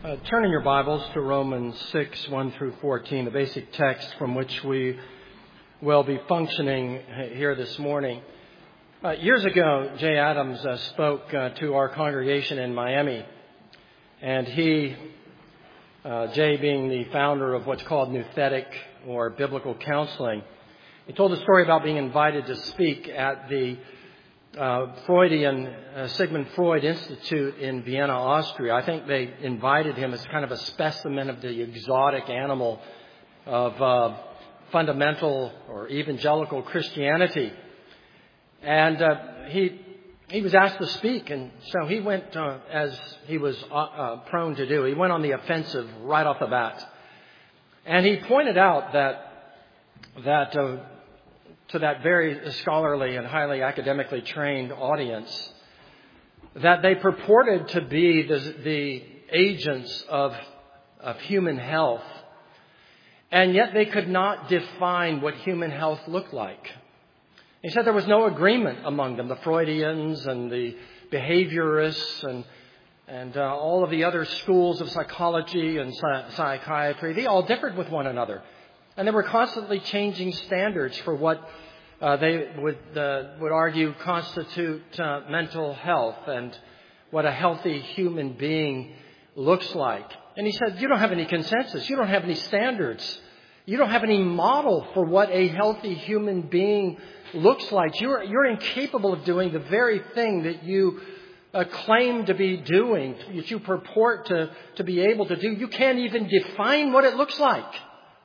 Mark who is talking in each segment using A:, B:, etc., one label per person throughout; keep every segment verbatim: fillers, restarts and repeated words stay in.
A: Uh, turn in your Bibles to Romans six, one through fourteen, the basic text from which we will be functioning here this morning. Uh, years ago, Jay Adams uh, spoke uh, to our congregation in Miami, and he, uh, Jay being the founder of what's called Nouthetic or Biblical Counseling, he told a story about being invited to speak at the Uh, Freudian uh, Sigmund Freud Institute in Vienna, Austria. I think they invited him as kind of a specimen of the exotic animal of uh, fundamental or evangelical Christianity. And uh, he he was asked to speak, and so he went, uh, as he was uh, uh, prone to do, he went on the offensive right off the bat. And he pointed out that that uh, to that very scholarly and highly academically trained audience, that they purported to be the, the agents of, of human health, and yet they could not define what human health looked like. He said there was no agreement among them, the Freudians and the behaviorists and and uh, all of the other schools of psychology and psychiatry. They all differed with one another. And they were constantly changing standards for what uh, they would uh, would argue constitute uh, mental health and what a healthy human being looks like. And he said, you don't have any consensus. You don't have any standards. You don't have any model for what a healthy human being looks like. You're, you're incapable of doing the very thing that you uh, claim to be doing, that you purport to, to be able to do. You can't even define what it looks like.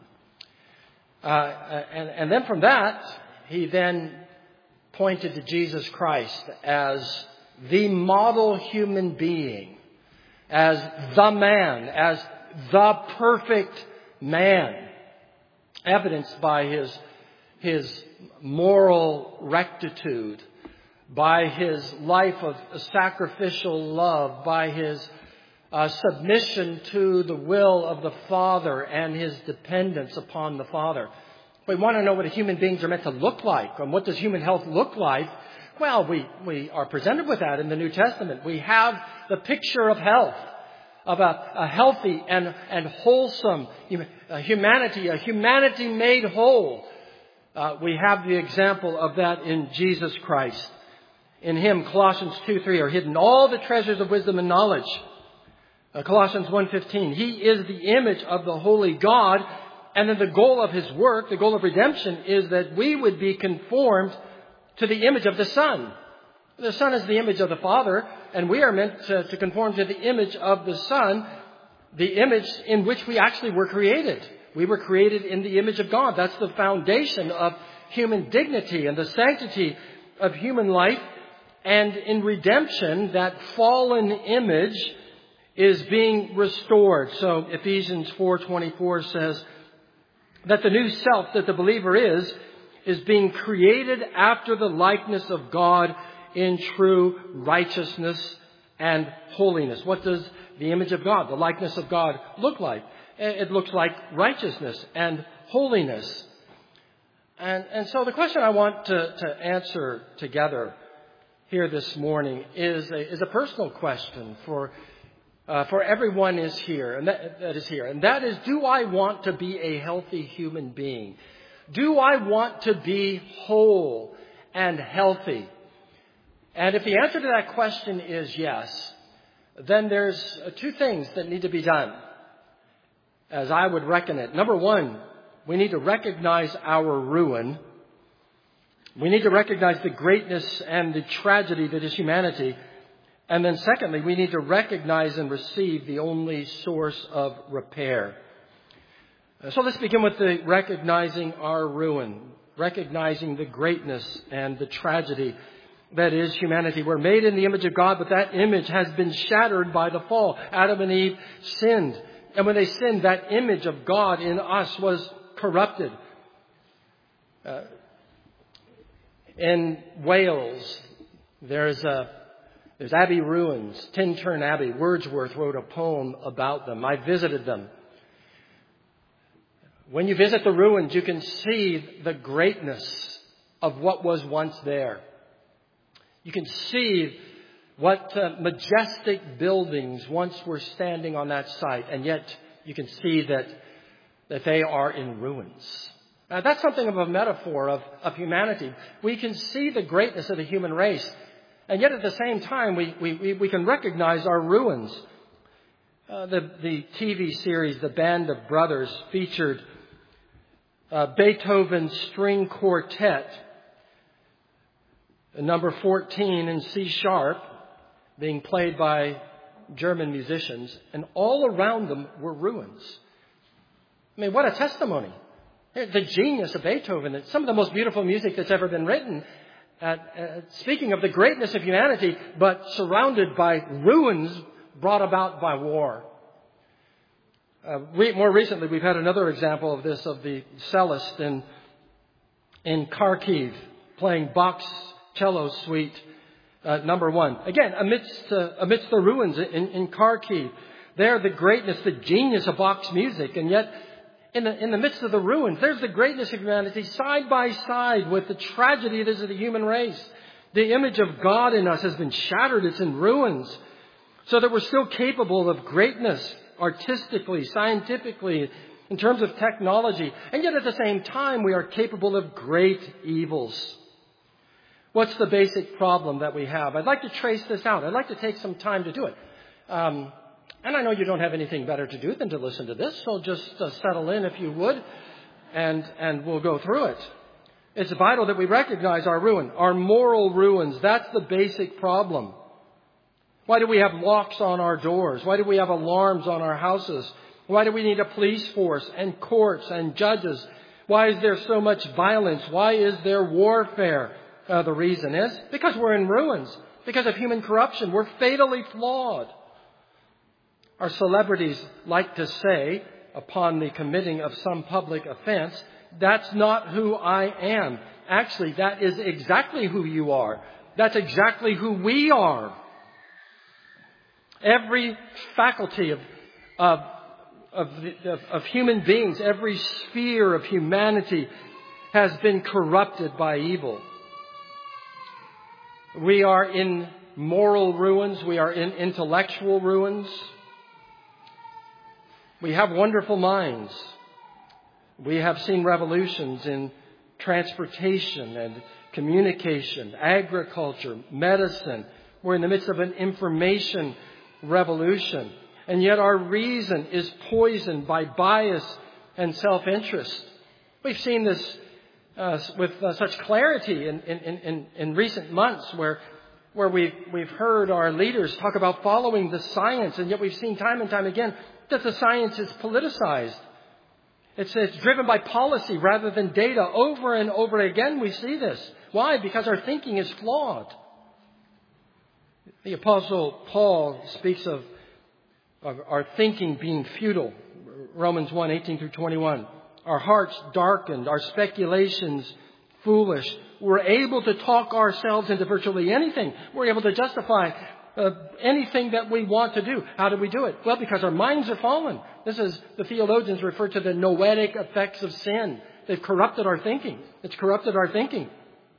A: Uh, and, and then from that, he then pointed to Jesus Christ as the model human being, as the man, as the perfect man, evidenced by his, his moral rectitude, by his life of sacrificial love, by his Uh, submission to the will of the Father and his dependence upon the Father. We want to know what human beings are meant to look like, and what does human health look like? Well, we, we are presented with that in the New Testament. We have the picture of health, of a, a healthy and, and wholesome humanity, a humanity made whole. Uh, we have the example of that in Jesus Christ. In him, Colossians two three are hidden all the treasures of wisdom and knowledge. Uh, Colossians one fifteen, he is the image of the holy God, and then the goal of his work, the goal of redemption, is that we would be conformed to the image of the Son. The Son is the image of the Father, and we are meant to, to conform to the image of the Son, the image in which we actually were created. We were created in the image of God. That's the foundation of human dignity and the sanctity of human life. And in redemption, that fallen image is being restored. So Ephesians four twenty-four says that the new self that the believer is, is being created after the likeness of God in true righteousness and holiness. What does the image of God, the likeness of God, look like? It looks like righteousness and holiness. And, and so the question I want to, to answer together here this morning is a, is a personal question for Uh, for everyone is here, and that, that is here. And that is, do I want to be a healthy human being? Do I want to be whole and healthy? And if the answer to that question is yes, then there's uh, two things that need to be done, as I would reckon it. Number one, we need to recognize our ruin. We need to recognize the greatness and the tragedy that is humanity. And then secondly, we need to recognize and receive the only source of repair. So let's begin with the recognizing our ruin, recognizing the greatness and the tragedy that is humanity. We're made in the image of God, but that image has been shattered by the fall. Adam and Eve sinned. And when they sinned, that image of God in us was corrupted. Uh, in Wales, there's a There's Abbey Ruins, Tintern Abbey. Wordsworth wrote a poem about them. I visited them. When you visit the ruins, you can see the greatness of what was once there. You can see What uh, majestic buildings once were standing on that site, and yet you can see that, that they are in ruins. Now, that's something of a metaphor of, of humanity. We can see the greatness of the human race, and yet at the same time we, we, we can recognize our ruins. Uh, the, the T V series, The Band of Brothers, featured uh, Beethoven's String Quartet, number fourteen in C sharp, being played by German musicians, and all around them were ruins. I mean, what a testimony. The genius of Beethoven, it's some of the most beautiful music that's ever been written. Uh, uh, speaking of the greatness of humanity, but surrounded by ruins brought about by war. Uh, we, more recently, we've had another example of this, of the cellist in, in Kharkiv playing Bach's cello suite uh, number one. Again, amidst, uh, amidst the ruins in, in Kharkiv, there the greatness, the genius of Bach's music, and yet in the, in the midst of the ruins, there's the greatness of humanity side by side with the tragedy that is of the human race. The image of God in us has been shattered. It's in ruins. So that we're still capable of greatness artistically, scientifically, in terms of technology. And yet at the same time, we are capable of great evils. What's the basic problem that we have? I'd like to trace this out. I'd like to take some time to do it. Um, and I know you don't have anything better to do than to listen to this, so just uh, settle in if you would, and, and we'll go through it. It's vital that we recognize our ruin, our moral ruins. That's the basic problem. Why do we have locks on our doors? Why do we have alarms on our houses? Why do we need a police force and courts and judges? Why is there so much violence? Why is there warfare? Uh, the reason is because we're in ruins, because of human corruption. We're fatally flawed. Our celebrities like to say, upon the committing of some public offense, that's not who I am. Actually, that is exactly who you are. That's exactly who we are. Every faculty of, of, of, of, of human beings, every sphere of humanity has been corrupted by evil. We are in moral ruins. We are in intellectual ruins. We have wonderful minds. We have seen revolutions in transportation and communication, agriculture, medicine. We're in the midst of an information revolution. And yet our reason is poisoned by bias and self-interest. We've seen this uh, with uh, such clarity in, in, in, in recent months where, where we've, we've heard our leaders talk about following the science, and yet we've seen time and time again that the science is politicized. It's, it's driven by policy rather than data. Over and over again we see this. Why? Because our thinking is flawed. The Apostle Paul speaks of, of our thinking being futile. Romans one, eighteen through twenty-one. Our hearts darkened, our speculations foolish. We're able to talk ourselves into virtually anything. We're able to justify uh, anything that we want to do. How do we do it? Well, because our minds are fallen. This is, the theologians refer to the noetic effects of sin. They've corrupted our thinking. It's corrupted our thinking.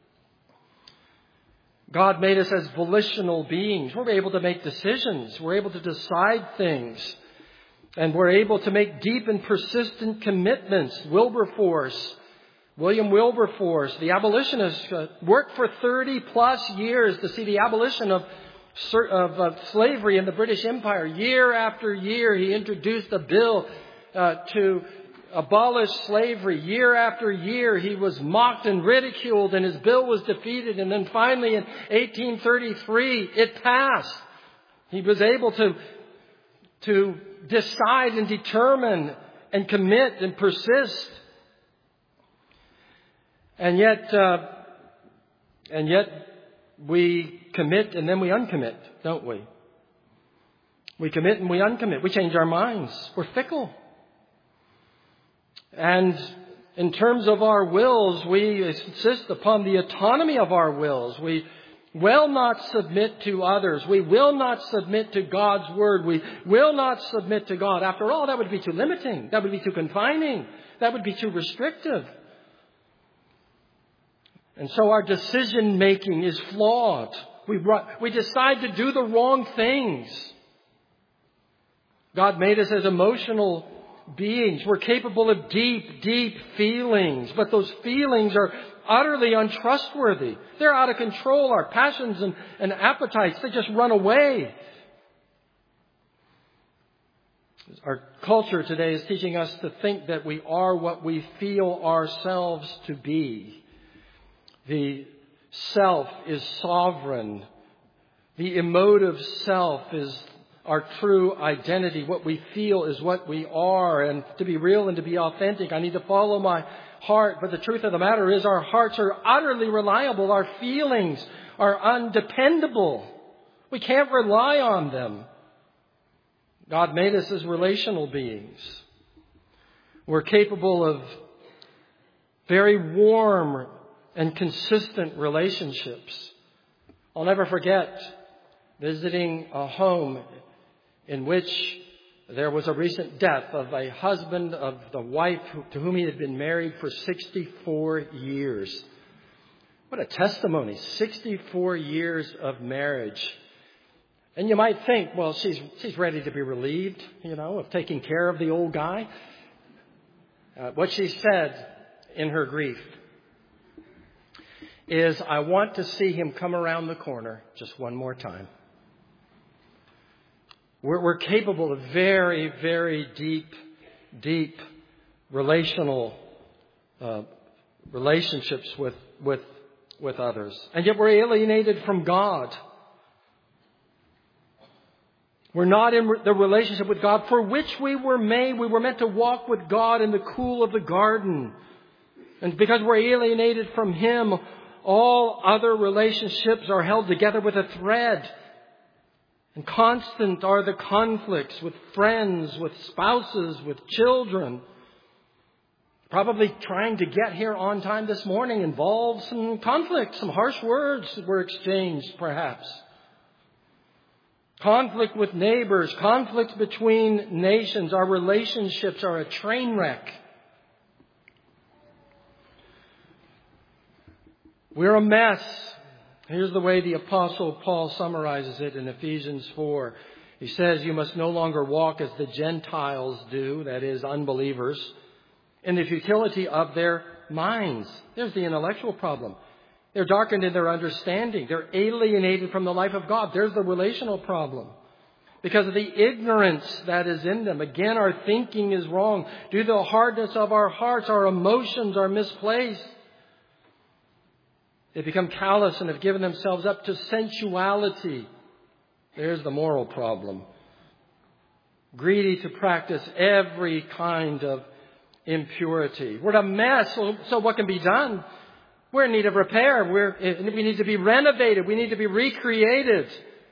A: God made us as volitional beings. We're able to make decisions. We're able to decide things. And we're able to make deep and persistent commitments. Wilberforce, William Wilberforce, the abolitionist, uh, worked for thirty plus years to see the abolition of, of uh, slavery in the British Empire. Year after year, he introduced a bill uh, to abolish slavery. Year after year, he was mocked and ridiculed, and his bill was defeated. And then finally, in eighteen thirty-three, it passed. He was able to, to decide and determine and commit and persist. And yet, uh, and yet, we commit and then we uncommit, don't we? We commit and we uncommit. We change our minds. We're fickle. And in terms of our wills, we insist upon the autonomy of our wills. We will not submit to others. We will not submit to God's word. We will not submit to God. After all, that would be too limiting. That would be too confining. That would be too restrictive. And so our decision making is flawed. We, we decide to do the wrong things. God made us as emotional beings. We're capable of deep, deep feelings. But those feelings are utterly untrustworthy. They're out of control. Our passions and, and appetites, they just run away. Our culture today is teaching us to think that we are what we feel ourselves to be. The self is sovereign. The emotive self is our true identity. What we feel is what we are. And to be real and to be authentic, I need to follow my heart. But the truth of the matter is our hearts are utterly reliable. Our feelings are undependable. We can't rely on them. God made us as relational beings. We're capable of very warm and consistent relationships. I'll never forget visiting a home in which there was a recent death of a husband of the wife to whom he had been married for sixty-four years. What a testimony. sixty-four years of marriage. And you might think, well, she's she's ready to be relieved, you know, of taking care of the old guy. Uh, what she said in her grief is, I want to see him come around the corner just one more time. We're, we're capable of very, very deep, deep relational uh, relationships with, with, with others. And yet we're alienated from God. We're not in the relationship with God for which we were made. We were meant to walk with God in the cool of the garden. And because we're alienated from Him, all other relationships are held together with a thread. And constant are the conflicts with friends, with spouses, with children. Probably trying to get here on time this morning involves some conflict, some harsh words that were exchanged perhaps. Conflict with neighbors, conflict between nations. Our relationships are a train wreck. We're a mess. Here's the way the Apostle Paul summarizes it in Ephesians four. He says, you must no longer walk as the Gentiles do, that is, unbelievers, in the futility of their minds. There's the intellectual problem. They're darkened in their understanding. They're alienated from the life of God. There's the relational problem. Because of the ignorance that is in them. Again, our thinking is wrong. Due to the hardness of our hearts, our emotions are misplaced. They become callous and have given themselves up to sensuality. There's the moral problem. Greedy to practice every kind of impurity. We're a mess. So, so what can be done? We're in need of repair. We're, we need to be renovated. We need to be recreated.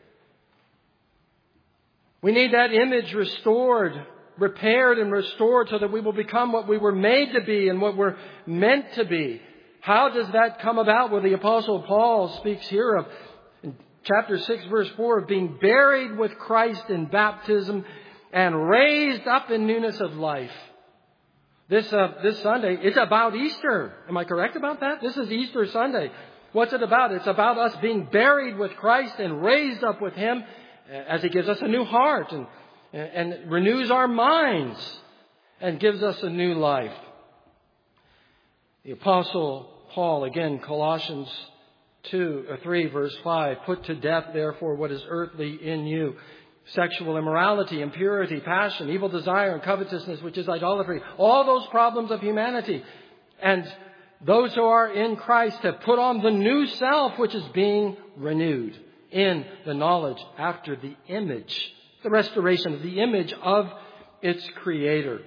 A: We need that image restored, repaired and restored so that we will become what we were made to be and what we're meant to be. How does that come about? Well, the Apostle Paul speaks here of, in chapter six, verse four, of being buried with Christ in baptism and raised up in newness of life. This uh, this Sunday, it's about Easter. Am I correct about that? This is Easter Sunday. What's it about? It's about us being buried with Christ and raised up with Him as He gives us a new heart and, and renews our minds and gives us a new life. The Apostle Paul, again, Colossians two or three, verse five, put to death, therefore, what is earthly in you. Sexual immorality, impurity, passion, evil desire, and covetousness, which is idolatry. All those problems of humanity. And those who are in Christ have put on the new self, which is being renewed in the knowledge after the image, the restoration of the image of its Creator.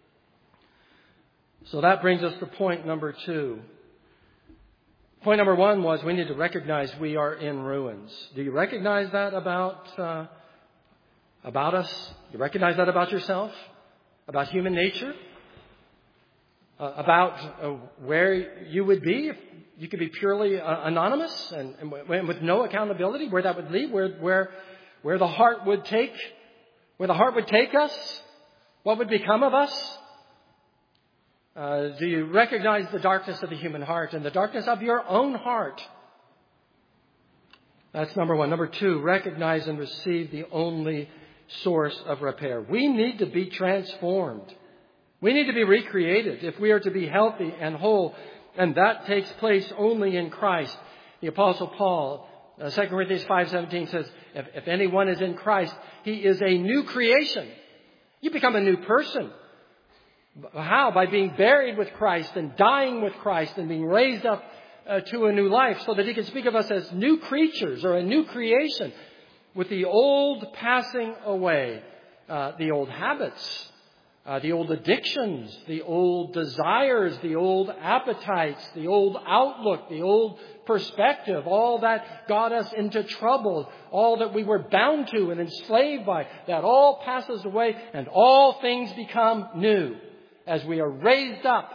A: So that brings us to point number two. Point number one was we need to recognize we are in ruins. Do you recognize that about uh, about us? You recognize that about yourself? About human nature? Uh, about uh, where you would be if you could be purely uh, anonymous and, and w- with no accountability, where that would lead, where where where the heart would take, where the heart would take us, what would become of us? Uh, do you recognize the darkness of the human heart and the darkness of your own heart? That's number one. Number two, recognize and receive the only source of repair. We need to be transformed. We need to be recreated if we are to be healthy and whole. And that takes place only in Christ. The Apostle Paul, uh, Second Corinthians five seventeen says, if, if anyone is in Christ, he is a new creation. You become a new person. How? By being buried with Christ and dying with Christ and being raised up uh, to a new life, so that he can speak of us as new creatures or a new creation, with the old passing away, uh, the old habits, uh, the old addictions, the old desires, the old appetites, the old outlook, the old perspective, all that got us into trouble, all that we were bound to and enslaved by, that all passes away and all things become new as we are raised up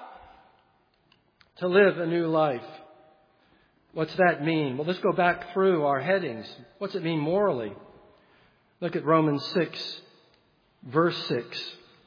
A: to live a new life. What's that mean? Well, let's go back through our headings. What's it mean morally? Look at Romans six, verse six.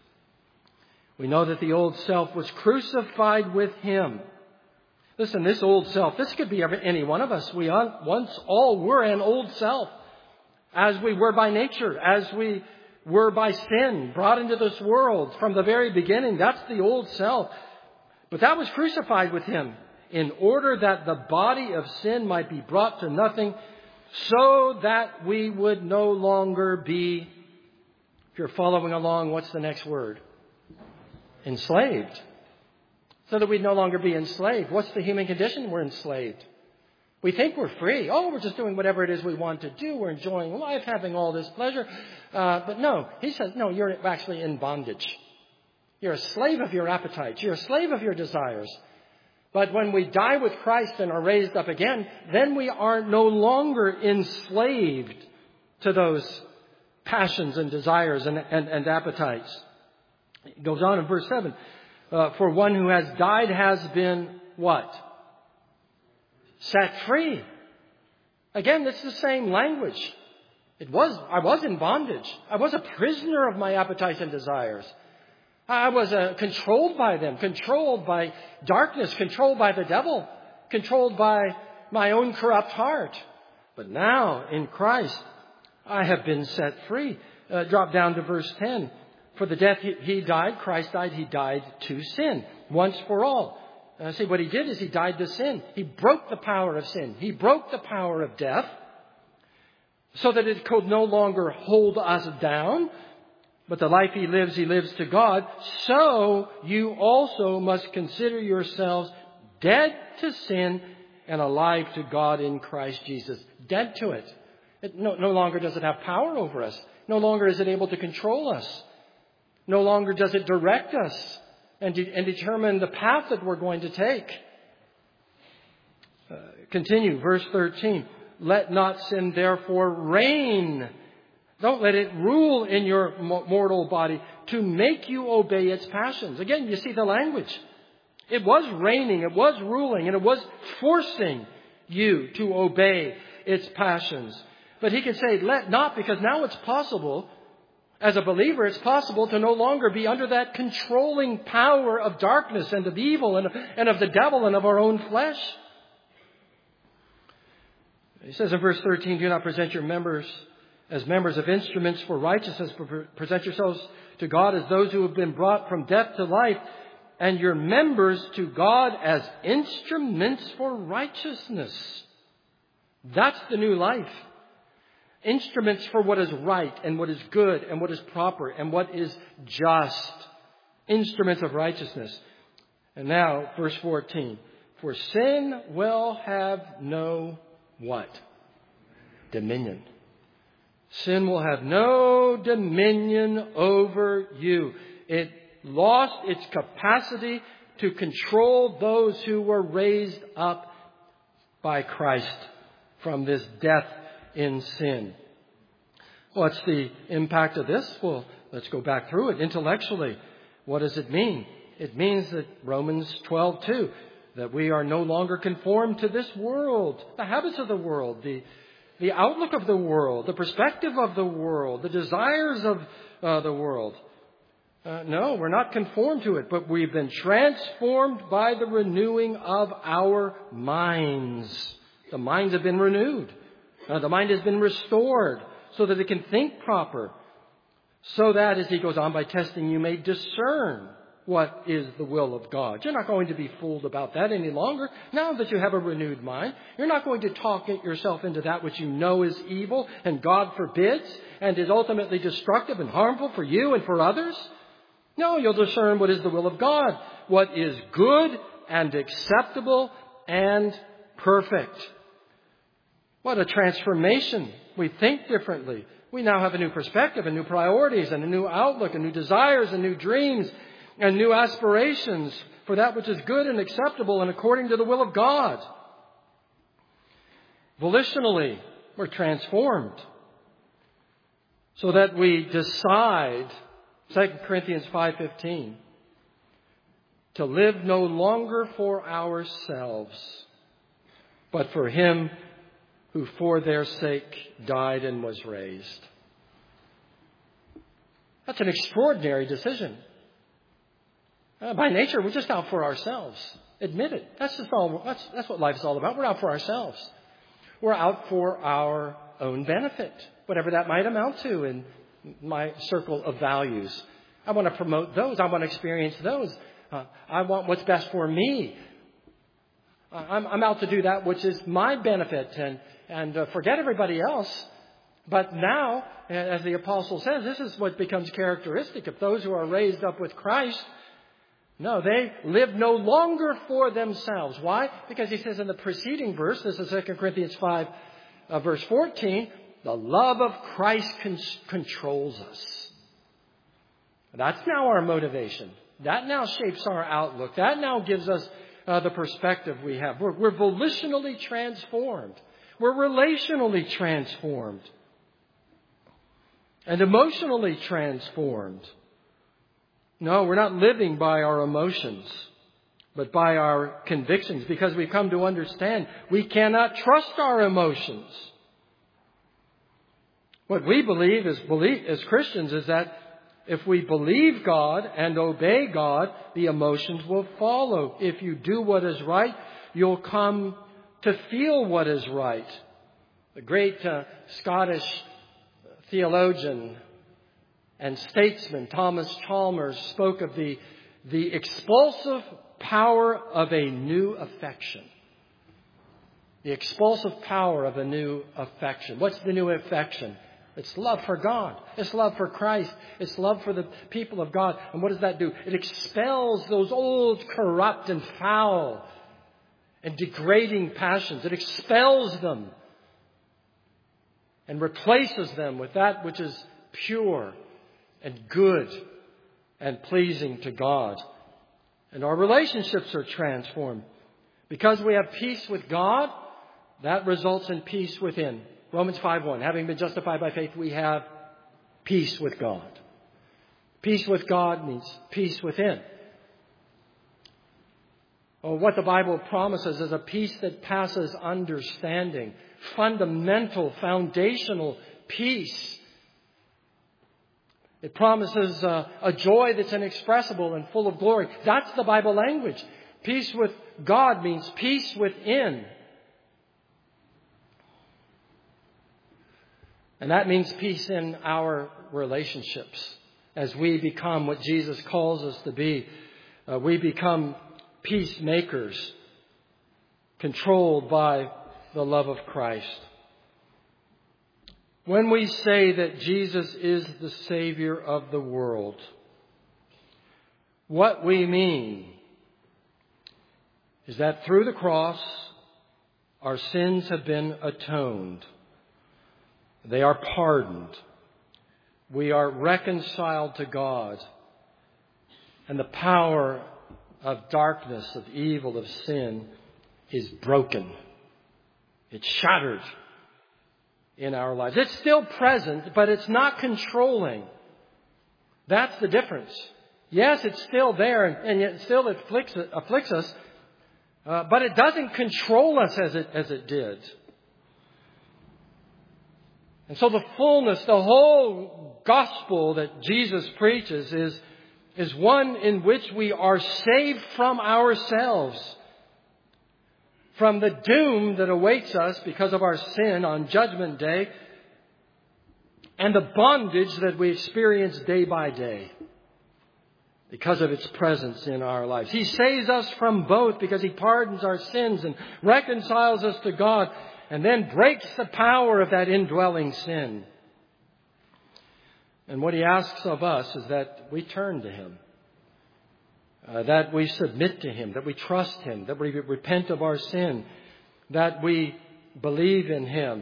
A: We know that the old self was crucified with him. Listen, this old self, this could be any one of us. We once all were an old self, as we were by nature, as we were by sin, brought into this world from the very beginning. That's the old self. But that was crucified with him in order that the body of sin might be brought to nothing, so that we would no longer be, if you're following along, what's the next word? Enslaved. So that we'd no longer be enslaved. What's the human condition? We're enslaved. We think we're free. Oh, we're just doing whatever it is we want to do. We're enjoying life, having all this pleasure. Uh, but no, he says, no, you're actually in bondage. You're a slave of your appetites. You're a slave of your desires. But when we die with Christ and are raised up again, then we are no longer enslaved to those passions and desires and, and, and appetites. It goes on in verse seven. Uh, for one who has died has been what? Set free. Again, it's the same language. It was, I was in bondage. I was a prisoner of my appetites and desires. I was uh, controlled by them, controlled by darkness, controlled by the devil, controlled by my own corrupt heart. But now, in Christ, I have been set free. Uh, drop down to verse ten. For the death he, he died, Christ died, he died to sin, once for all. Uh, see, what he did is he died to sin. He broke the power of sin. He broke the power of death so that it could no longer hold us down. But the life he lives, he lives to God. So you also must consider yourselves dead to sin and alive to God in Christ Jesus. Dead to it. It no, no longer does it have power over us. No longer is it able to control us. No longer does it direct us and, de- and determine the path that we're going to take. Uh, continue, verse thirteen. Let not sin therefore reign. Don't let it rule in your mortal body to make you obey its passions. Again, you see the language. It was reigning, it was ruling, and it was forcing you to obey its passions. But he can say, let not, because now it's possible. As a believer, it's possible to no longer be under that controlling power of darkness and of evil and, and of the devil and of our own flesh. He says in verse thirteen, do not present your members as members of instruments for righteousness, but present yourselves to God as those who have been brought from death to life, and your members to God as instruments for righteousness. That's the new life. Instruments for what is right and what is good and what is proper and what is just. Instruments of righteousness. And now, verse fourteen. For sin will have no what? Dominion. Sin will have no dominion over you. It lost its capacity to control those who were raised up by Christ from this death in sin. What's the impact of this? Well, let's go back through it intellectually. What does it mean? It means that Romans twelve two, that we are no longer conformed to this world, the habits of the world, the, the outlook of the world, the perspective of the world, the desires of uh, the world. Uh, no, we're not conformed to it, but we've been transformed by the renewing of our minds. The minds have been renewed. Uh, the mind has been restored so that it can think proper. So that, as he goes on, by testing you may discern what is the will of God. You're not going to be fooled about that any longer. Now that you have a renewed mind, you're not going to talk yourself into that which you know is evil and God forbids and is ultimately destructive and harmful for you and for others. No, you'll discern what is the will of God, what is good and acceptable and perfect. What a transformation. We think differently. We now have a new perspective and new priorities and a new outlook and new desires and new dreams and new aspirations for that which is good and acceptable and according to the will of God. Volitionally, we're transformed so that we decide, Second Corinthians five fifteen, to live no longer for ourselves, but for Him who for their sake died and was raised. That's an extraordinary decision. Uh, by nature, we're just out for ourselves. Admit it. That's just all. That's, that's what life's all about. We're out for ourselves. We're out for our own benefit, whatever that might amount to in my circle of values. I want to promote those. I want to experience those. Uh, I want what's best for me. Uh, I'm, I'm out to do that which is my benefit and and uh, forget everybody else. But now, as the apostle says, this is what becomes characteristic of those who are raised up with Christ. No, they live no longer for themselves. Why? Because he says in the preceding verse, this is Second Corinthians five, uh, verse fourteen, the love of Christ con- controls us. That's now our motivation. That now shapes our outlook. That now gives us uh, the perspective we have. We're, we're volitionally transformed. We're relationally transformed. And emotionally transformed. No, we're not living by our emotions, but by our convictions, because we've come to understand we cannot trust our emotions. What we believe as, believe, as Christians is that if we believe God and obey God, the emotions will follow. If you do what is right, you'll come to feel what is right. The great uh, Scottish theologian and statesman Thomas Chalmers spoke of the, the expulsive power of a new affection. The expulsive power of a new affection. What's the new affection? It's love for God. It's love for Christ. It's love for the people of God. And what does that do? It expels those old, corrupt and foul and degrading passions. It expels them and replaces them with that which is pure and good and pleasing to God. And our relationships are transformed. Because we have peace with God, that results in peace within. Romans five one, having been justified by faith, we have peace with God. Peace with God means peace within. Well, what the Bible promises is a peace that passes understanding. Fundamental, foundational peace. It promises uh, a joy that's inexpressible and full of glory. That's the Bible language. Peace with God means peace within. And that means peace in our relationships. As we become what Jesus calls us to be, uh, we become peacemakers, controlled by the love of Christ. When we say that Jesus is the Savior of the world, what we mean is that through the cross, our sins have been atoned. They are pardoned. We are reconciled to God. And the power of darkness, of evil, of sin is broken. It's shattered in our lives. It's still present, but it's not controlling. That's the difference. Yes, it's still there, and, and yet still it afflicts, afflicts us, uh, but it doesn't control us as it as it did. And so the fullness, the whole gospel that Jesus preaches is, is one in which we are saved from ourselves, from the doom that awaits us because of our sin on Judgment Day and the bondage that we experience day by day because of its presence in our lives. He saves us from both because He pardons our sins and reconciles us to God and then breaks the power of that indwelling sin. And what He asks of us is that we turn to Him. Uh, that we submit to Him, that we trust Him, that we repent of our sin, that we believe in Him.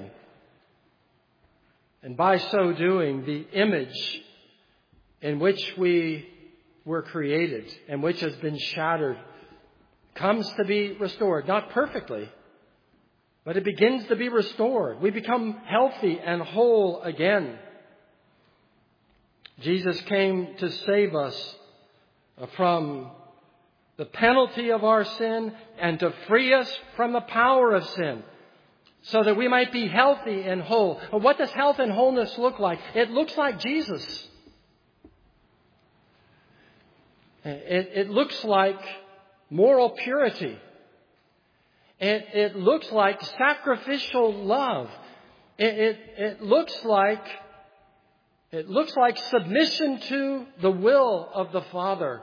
A: And by so doing, the image in which we were created and which has been shattered comes to be restored. Not perfectly, but it begins to be restored. We become healthy and whole again. Jesus came to save us from the penalty of our sin and to free us from the power of sin so that we might be healthy and whole. Well, what does health and wholeness look like? It looks like Jesus. It, it looks like moral purity. It, it looks like sacrificial love. It, it, it looks like It looks like submission to the will of the Father.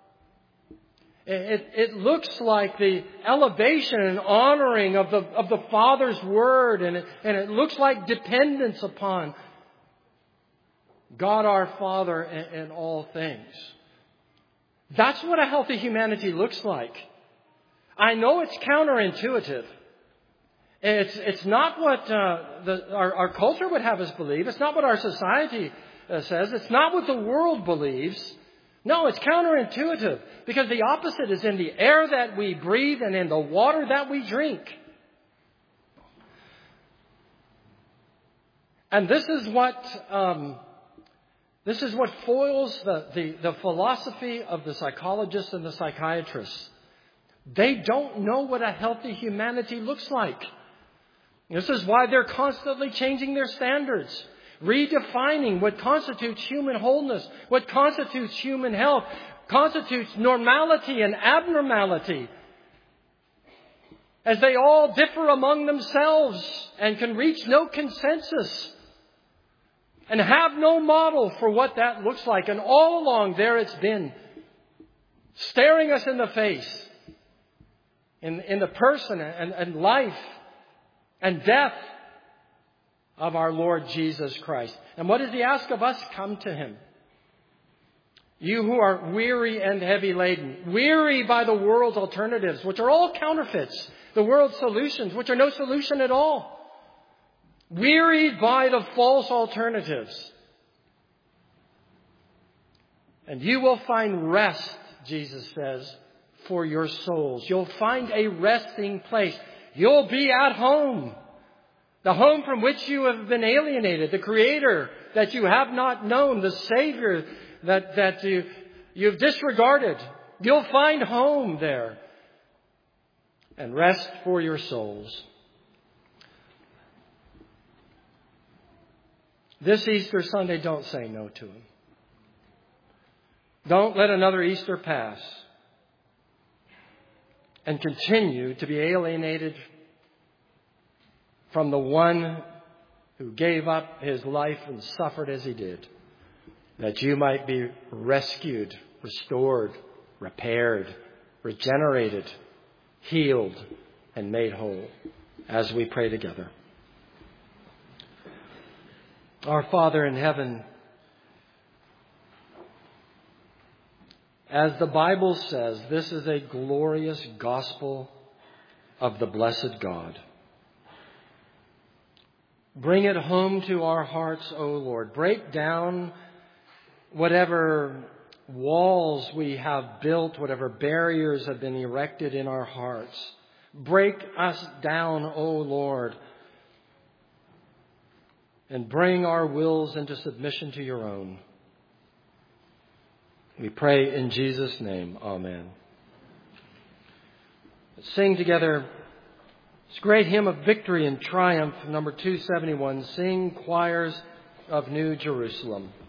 A: It, it looks like the elevation and honoring of the, of the Father's Word. And it, and it looks like dependence upon God our Father in, in all things. That's what a healthy humanity looks like. I know it's counterintuitive. It's it's not what uh, the, our, our culture would have us believe. It's not what our society uh, says. It's not what the world believes. No, it's counterintuitive because the opposite is in the air that we breathe and in the water that we drink. And this is what um, this is what foils the, the, the philosophy of the psychologists and the psychiatrists. They don't know what a healthy humanity looks like. This is why they're constantly changing their standards, redefining what constitutes human wholeness, what constitutes human health, constitutes normality and abnormality, as they all differ among themselves and can reach no consensus and have no model for what that looks like. And all along there it's been, staring us in the face in, in the person and, and life and death of our Lord Jesus Christ. And what does He ask of us? Come to Him. You who are weary and heavy laden, weary by the world's alternatives, which are all counterfeits, the world's solutions, which are no solution at all. Wearied by the false alternatives. And you will find rest, Jesus says, for your souls. You'll find a resting place. You'll be at home. The home from which you have been alienated. The Creator that you have not known. The Savior that, that you, you've disregarded. You'll find home there. And rest for your souls. This Easter Sunday, don't say no to Him. Don't let another Easter pass and continue to be alienated from the one who gave up His life and suffered as He did, that you might be rescued, restored, repaired, regenerated, healed, and made whole, as we pray together. Our Father in heaven, as the Bible says, this is a glorious gospel of the blessed God. Bring it home to our hearts, O Lord. Break down whatever walls we have built, whatever barriers have been erected in our hearts. Break us down, O Lord, and bring our wills into submission to your own. We pray in Jesus' name. Amen. Let's sing together this great hymn of victory and triumph, number two seventy-one, Sing Choirs of New Jerusalem.